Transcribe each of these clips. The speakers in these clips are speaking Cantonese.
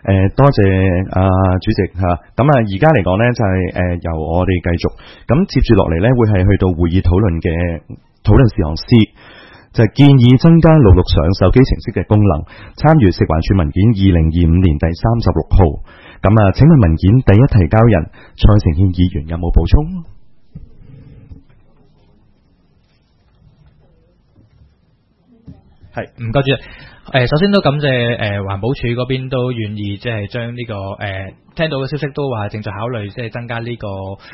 多謝主席嚇。咁而家嚟講咧就係由我哋繼續。咁接住落嚟咧會係去到會議討論事項 C， 就係建議增加66上手機程式嘅功能，參與食環署文件2025年第36號。咁請問文件第一提交人蔡承憲議員有冇補充？ 係，唔該主席。首先都感謝環保署嗰邊都願意即係將呢個聽到嘅消息都話正在考慮即係增加呢個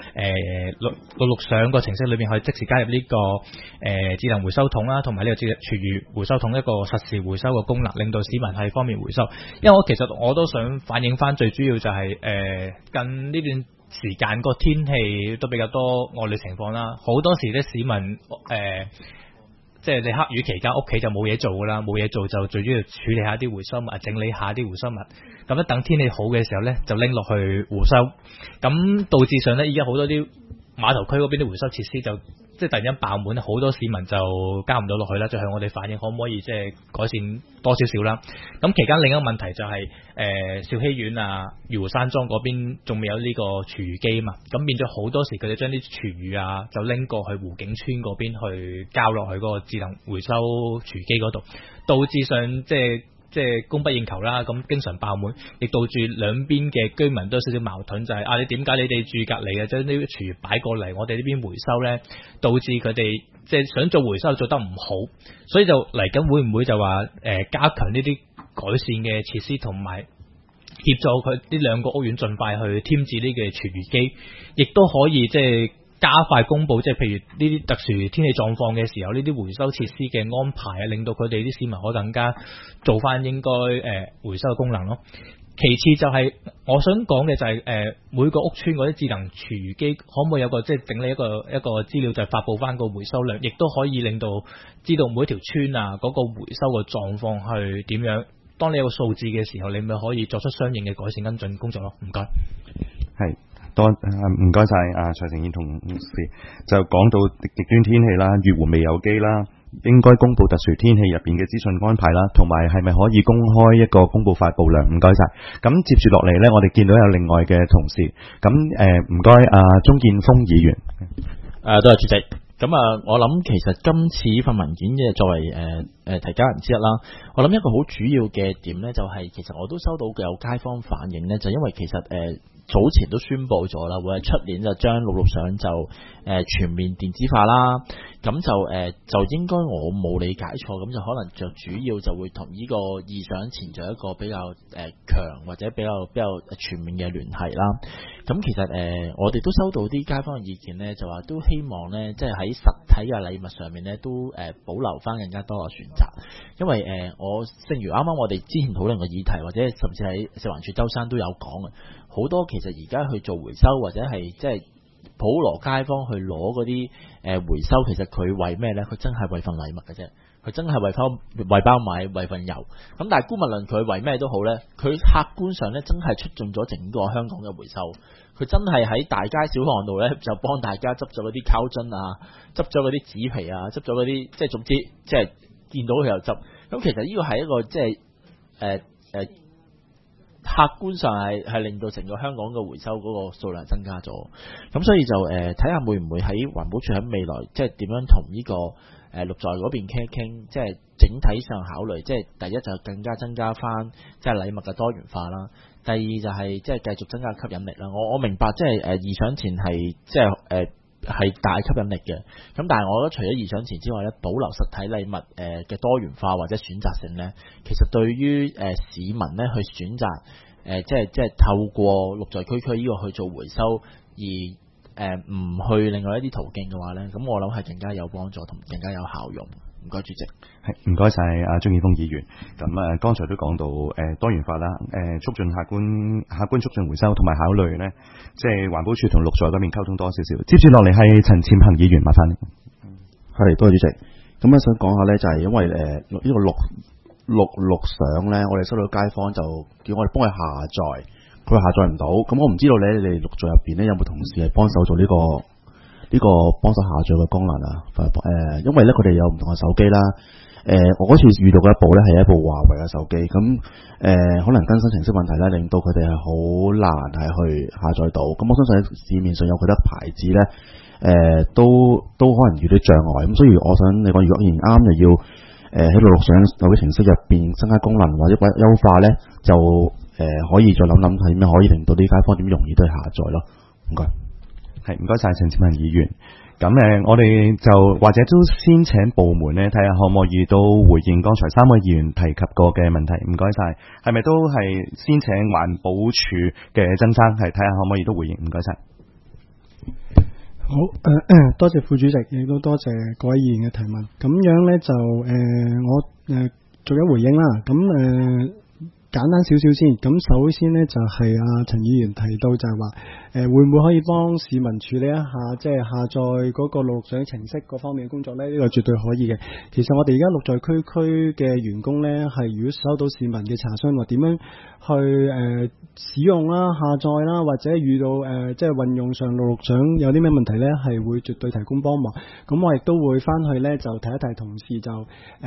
66上個程式裏面可以即時加入呢個智能回收桶啦，同埋呢個廚餘回收桶一個實時回收嘅功能，令到市民係方便回收。因為其實我都想反映翻最主要就係近呢段時間個天氣都比較多惡劣情況啦，好多時啲市民即係你黑雨期間屋企就冇嘢做㗎啦，冇嘢做就最主要處理下啲回收物，整理下啲回收物。咁一等天氣好嘅時候呢，就拎落去回收。咁導致上呢，而家好多啲碼頭區嗰邊啲回收設施就即係突然間爆滿，好多市民就交唔到落去啦。就向我哋反映可唔可以即係改善多少少啦。咁期間另一個問題就係兆禧苑漁湖山莊嗰邊仲未有呢個廚餘機嘛，咁變咗好多時佢哋將啲廚餘就拎過去湖景村嗰邊去交落去嗰個智能回收廚機嗰度，導致上即係供不應求啦，咁經常爆滿，亦導致兩邊嘅居民都有少少矛盾，就係你點解你哋住隔離將呢啲廚餘擺過嚟我哋呢邊回收呢？導致佢哋即係想做回收做得唔好，所以就嚟緊會唔會就話加強呢啲改善嘅設施，同埋協助佢呢兩個屋苑盡快去添置呢個廚餘機，亦都可以即係加快公佈，即係譬如呢啲特殊天氣狀況嘅時候，呢啲回收設施嘅安排令到佢哋啲市民可更加做翻應該回收嘅功能咯。其次就係我想講嘅就係每個屋邨嗰啲智能廚餘機可唔可以有個即係整理一個資料，就係發布翻個回收量，亦都可以令到知道每一條村嗰個回收嘅狀況係點樣。當你有個數字嘅時候，你咪可以作出相應嘅改善跟進工作咯。唔該。 係。唔該晒蔡承憲同事，就講到極端天氣啦，漁湖未有機啦，應該公布特殊天氣入邊嘅資訊安排啦，同埋係咪可以公開一個公布發布量？唔該晒。咁接住落嚟呢，我哋見到有另外嘅同事，咁唔該鍾建峰議員。 多謝主席。咁我諗其實今次呢份文件嘅作為提交人之一啦，我諗一個好主要嘅點呢，就係其實我都收到有街坊反映呢，就因為其實早前都宣布咗啦，會係出年就將66上就全面電子化啦。咁就應該我冇理解錯，咁就可能就主要就會同呢個二上前就一個比較強或者比較全面嘅聯繫啦。咁其實我哋都收到啲街坊嘅意見呢，就話都希望呢，即係喺實體嘅禮物上面呢，都保留翻更加多嘅選擇。因為正如啱啱我哋之前討論嘅議題，或者甚至喺食環署周生都有講嘅，好多其實而家去做回收或者係即係普羅街坊去攞嗰啲回收，其實佢為咩呢？佢真係為份禮物嘅啫，佢真係為包米為份油。咁但係姑勿論佢為咩都好呢，佢客觀上呢，真係出盡咗整個香港嘅回收。佢真係喺大街小巷度呢，就幫大家執咗嗰啲膠樽執咗嗰啲紙皮執咗嗰啲即係總之即係見到佢又執。咁其實呢個係一個即係客觀上係令到成個香港嘅回收嗰個數量增加咗，咁所以就睇下會唔會喺環保署喺未來即係點樣同呢個綠在嗰邊傾一傾，即係整體上考慮，即係第一就更加增加翻即係禮物嘅多元化啦，第二就係即係繼續增加吸引力啦。我明白即係二上前係即係係大吸引力嘅，咁但係我覺得除咗二上前之外咧，保留實體禮物嘅多元化或者選擇性咧，其實對於市民咧去選擇即係透過綠在區呢個去做回收而唔去另外一啲途徑嘅話咧，咁我諗係更加有幫助同更加有效用。唔該主席。 係唔該晒鍾建峰議員。咁剛才都講到多元化啦，促進客觀促進回收，同埋考慮咧，即係環保署同綠在嗰邊溝通多少少。接住落嚟係陳占恒議員，麻煩。 係多謝主席。咁想講下咧，就係因為呢個66上咧，我哋收到街坊就叫我哋幫佢下載，佢下載唔到。咁我唔知道你哋綠在入邊咧有冇同事係幫手做呢個呢個幫手下載嘅功能啊。因為咧佢哋有唔同嘅手機啦。我嗰次遇到嘅一部咧係一部華為嘅手機，咁可能更新程式問題咧，令到佢哋係好難係去下載到。咁我相信喺市面上有佢得牌子咧，都可能遇到障礙。咁所以我想你講，如果然啱就要喺陸陸上手機程式入邊增加功能或者優化咧，就可以再諗諗係咩可以令到啲街坊點容易都去下載咯。唔該， 係唔該晒陳志文議員。咁我哋就或者都先請部門咧睇下可唔可以都回應剛才3位議員提及過嘅問題。唔該晒，係咪都係先請環保署嘅曾生係睇下可唔可以都回應？唔該晒。 好，多謝副主席，亦都多謝各位議員嘅提問。咁樣咧就我逐一回應啦。咁簡單少少先。咁首先呢，就係陳議員提到就係話會唔會可以幫市民處理一下即係下載嗰個陸上程式嗰方面嘅工作呢？呢個絕對可以嘅。其實我哋而家陸在區區嘅員工呢，係如果收到市民嘅查詢話點樣去使用啦、下載啦，或者遇到即係運用上陸上有啲咩問題呢，係會絕對提供幫忙。咁我亦都會翻去呢，就提一提同事就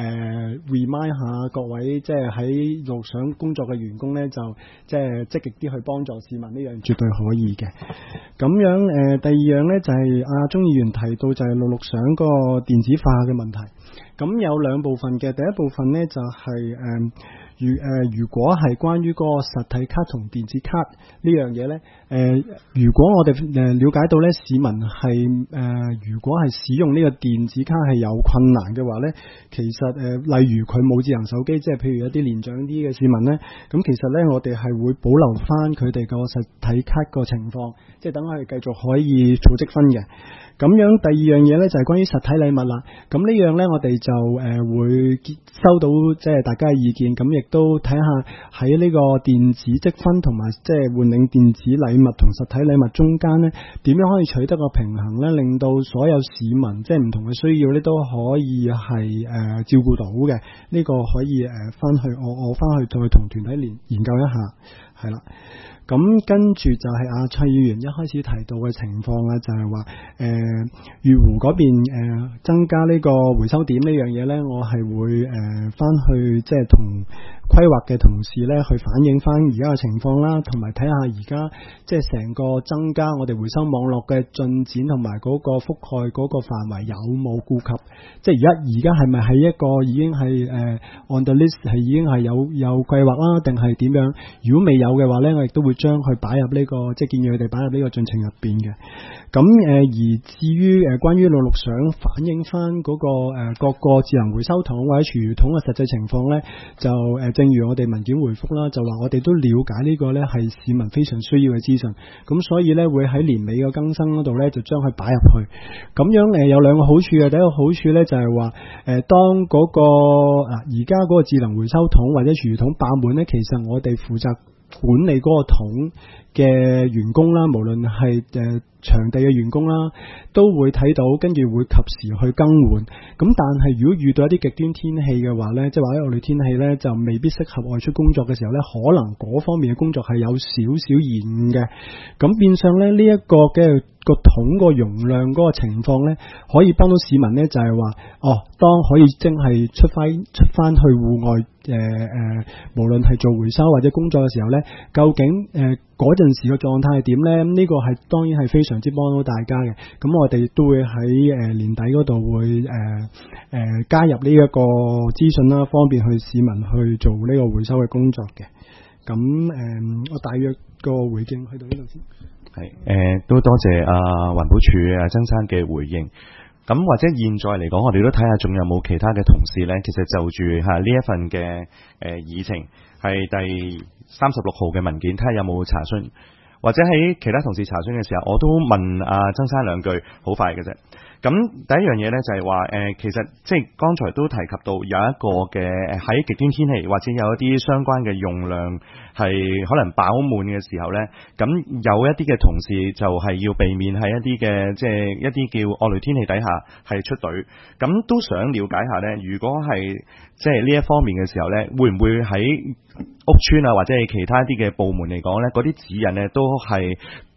remind 下各位即係喺陸上工作嘅員工呢，就即係積極啲去幫助市民，呢樣絕對可以嘅。咁樣第二樣呢，就係鍾議員提到就係陸上個電子化嘅問題。咁有兩部分嘅，第一部分呢，就係如果係關於個實體卡同電子卡呢樣嘢呢，如果我哋了解到呢，市民係如果係使用呢個電子卡係有困難嘅話呢，其實例如佢冇智能手機，即係譬如一啲年長啲嘅市民呢，咁其實呢，我哋係會保留翻佢哋個實體卡個情況，即係等佢哋繼續可以儲積分嘅。咁樣第二樣嘢呢，就係關於實體禮物啦。咁呢樣呢，我哋就會收到即係大家嘅意見，咁亦都睇下喺呢個電子積分同埋即係換領電子禮物同實體禮物中間呢，點樣可以取得個平衡呢？令到所有市民即係唔同嘅需要呢，都可以係照顧到嘅。呢個可以翻去我翻去再同團體研究一下，係啦。咁跟住就係蔡議員一開始提到嘅情況啦，就係話漁湖嗰邊增加呢個回收點呢樣嘢呢，我係會翻去即係同規劃嘅同事呢去反映翻而家嘅情況啦，同埋睇下而家即係成個增加我哋回收網絡嘅進展同埋嗰個覆蓋嗰個範圍有冇顧及，即係而家係咪喺一個已經係on the list 係已經係有計劃啦，定係點樣？如果未有嘅話呢，我亦都會將佢擺入呢個即係建議佢哋擺入呢個進程入邊嘅。咁而至於關於陸上反映翻嗰個各個智能回收桶或者廚餘桶嘅實際情況呢，就正如我哋文件回覆啦，就話我哋都了解呢個呢係市民非常需要嘅資訊，咁所以呢，會喺年尾嘅更新嗰度呢，就將佢擺入去。咁樣有兩個好處嘅，第一個好處呢，就係話當嗰個而家嗰個智能回收桶或者廚餘桶爆滿呢，其實我哋負責管理嗰個桶嘅員工啦，無論係場地嘅員工啦，都會睇到，跟住會及時去更換。咁但係如果遇到一啲極端天氣嘅話呢，即係話喺惡劣天氣呢，就未必適合外出工作嘅時候呢，可能嗰方面嘅工作係有少少延誤嘅。咁變相呢，呢一個嘅個桶個容量嗰個情況呢，可以幫到市民呢，就係話當可以真係出翻去戶外無論係做回收或者工作嘅時候呢，究竟嗰陣時嘅狀態係點呢？呢個係當然係非常之幫到大家嘅。咁我哋都會喺年底嗰度會加入呢一個資訊啦，方便去市民去做呢個回收嘅工作嘅。咁我大約個回應去到呢度先。 係都多謝環保署曾生嘅回應。咁或者現在嚟講，我哋都睇下仲有冇其他嘅同事呢？其實就住呢一份嘅議程係第36號嘅文件，睇下有冇查詢，或者喺其他同事查詢嘅時候，我都問曾生兩句，好快嘅啫。咁第一樣嘢呢，就係話其實即係剛才都提及到有一個嘅喺極端天氣或者有一啲相關嘅用量係可能飽滿嘅時候呢，咁有一啲嘅同事就係要避免喺一啲嘅即係一啲叫惡劣天氣底下係出隊。咁都想了解下呢，如果係即係呢一方面嘅時候呢，會唔會喺屋邨啊或者係其他啲嘅部門嚟講呢，嗰啲指引呢都係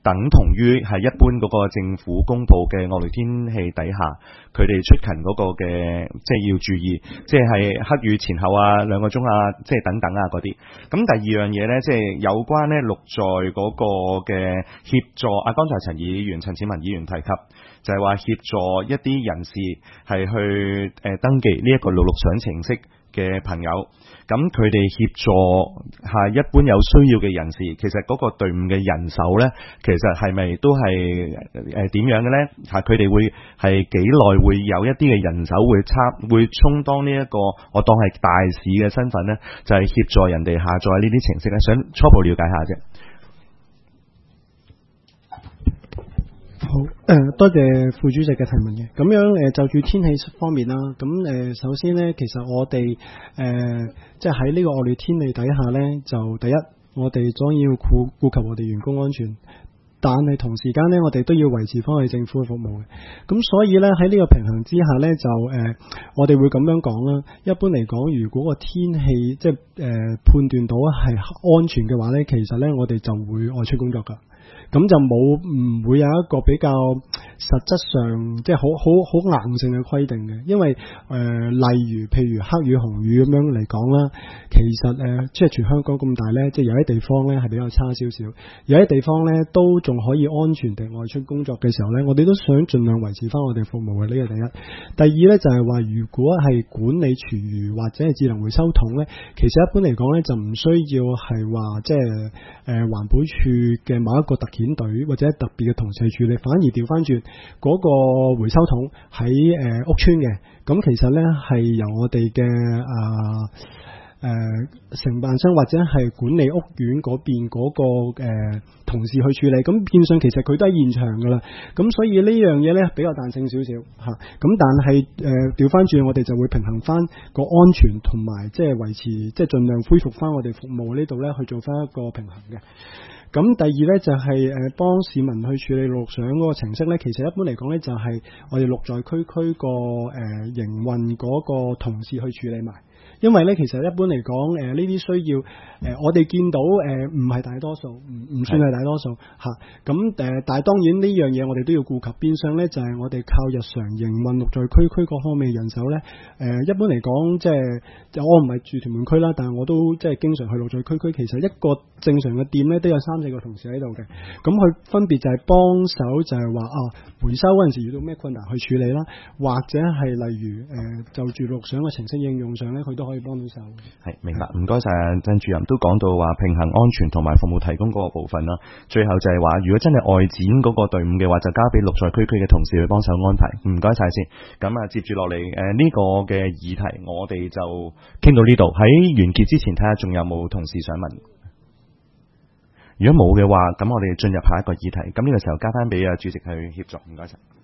等同於係一般嗰個政府公佈嘅惡劣天氣底下，佢哋出勤嗰個嘅即係要注意，即係黑雨前後啊2個鐘啊，即係等等啊嗰啲。咁第二樣嘢咧，即係有關咧綠在嗰個嘅協助啊，剛才陳子文議員提及，就係話協助一啲人士係去登記呢一個66上程式嘅朋友，咁佢哋協助係一般有需要嘅人士，其實嗰個隊伍嘅人手呢，其實係咪都係點樣嘅呢？佢哋會係幾耐會有一啲嘅人手會充當呢一個我當係大使嘅身份呢？就係協助人哋下載呢啲程式呢，想初步了解下啫。 好，多謝副主席嘅提問嘅。咁樣就住天氣方面啦，咁首先呢，其實我哋即係喺呢個惡劣天氣底下呢，就第一，我哋當然要顧及我哋員工安全，但係同時間呢，我哋都要維持翻我哋政府嘅服務嘅。咁所以呢，喺呢個平衡之下呢，就我哋會咁樣講啦。一般嚟講，如果個天氣即係判斷到係安全嘅話呢，其實呢，我哋就會外出工作㗎。咁就唔會有一個比較實質上即係好硬性嘅規定嘅，因為例如譬如黑雨紅雨咁樣嚟講啦，其實即係全香港咁大呢，即係有啲地方呢係比較差少少，有啲地方呢都仲可以安全地外出工作嘅時候呢，我哋都想盡量維持翻我哋服務嘅，呢個第一。第二呢，就係話，如果係管理廚餘或者係智能回收桶呢，其實一般嚟講呢，就唔需要係話即係環保署嘅某一個特遣隊或者特別嘅同事去處理，反而調翻轉嗰個回收桶喺屋邨嘅，咁其實呢係由我哋嘅承辦商或者係管理屋苑嗰邊嗰個同事去處理，咁變相其實佢都喺現場噶啦，咁所以呢樣嘢呢比較彈性少少嚇，咁但係調翻轉我哋就會平衡翻個安全同埋即係維持即係盡量恢復翻我哋服務呢度呢去做翻一個平衡嘅。咁第二呢，就係幫市民去處理綠上嗰個程式呢，其實一般嚟講呢，就係我哋綠在區個營運嗰個同事去處理埋。因為咧，其實一般嚟講，呢啲需要我哋見到唔係大多數，唔算係大多數嚇。咁但係當然呢樣嘢我哋都要顧及。變相咧就係我哋靠日常營運綠在區各方面人手咧。一般嚟講，即係我唔係住屯門區啦，但係我都即係經常去綠在區。其實一個正常嘅店咧都有3-4個同事喺度嘅。咁佢分別就係幫手，就係話回收嗰陣時遇到咩困難去處理啦，或者係例如就住綠上嘅程式應用上咧，佢都可以幫到手。係，明白，唔該晒鄭主任都講到話平衡安全同埋服務提供嗰個部分啦。最後就係話，如果真係外展嗰個隊伍嘅話，就交俾綠在區嘅同事去幫手安排。唔該晒先。咁接住落嚟呢個嘅議題，我哋就傾到呢度。喺完結之前，睇下仲有冇同事想問。如果冇嘅話，咁我哋進入下一個議題。咁呢個時候交翻俾主席去協助。唔該晒。